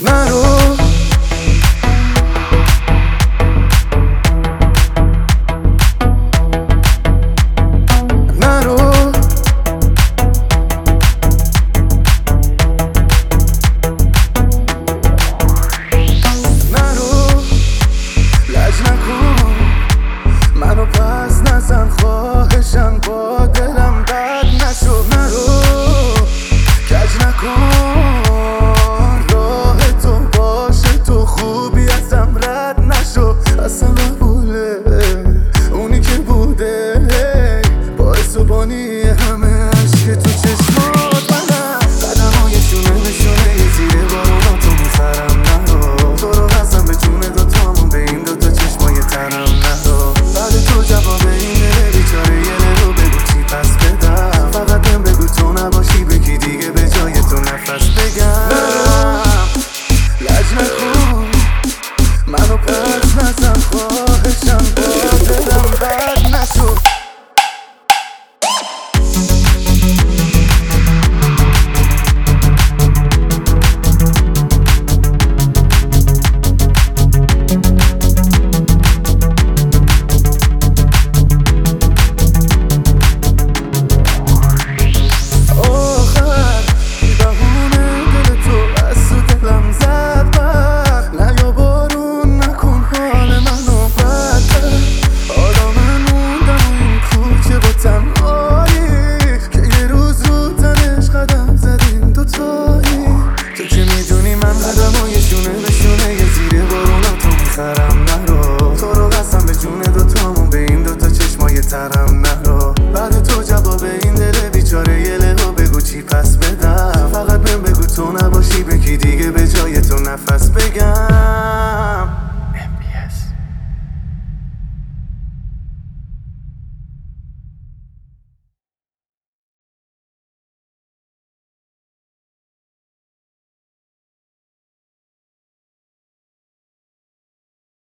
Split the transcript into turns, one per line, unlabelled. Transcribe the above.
نرو منو پس نزن خواهشم با دلم بد نشو نرو کج نکن راه تو باشه تو خوبی ازم رد نشو اصلا قبوله اونی که بوده باعث و بانی همه عشق تو چشمات منم قدمای شونه نشونه زیر بارونا تو میخرم نرو تو رو هستم به جون دوتامون به این دوتا چشمای ترم نرو بعد تو جواب این دل بیچاره یه رو بگو چی پس بدم فقط بهم بگو تو نباشی به کی دیگه به جای تو نفس بگم لج نکن منو پس نزن خواهشم با دلم بد نشو ترم نرو بعد تو جواب این دل بیچاره یه لحو بگو چی پس بدم فقط بهم بگو تو نباشی به کی دیگه به جای تو نفس بگم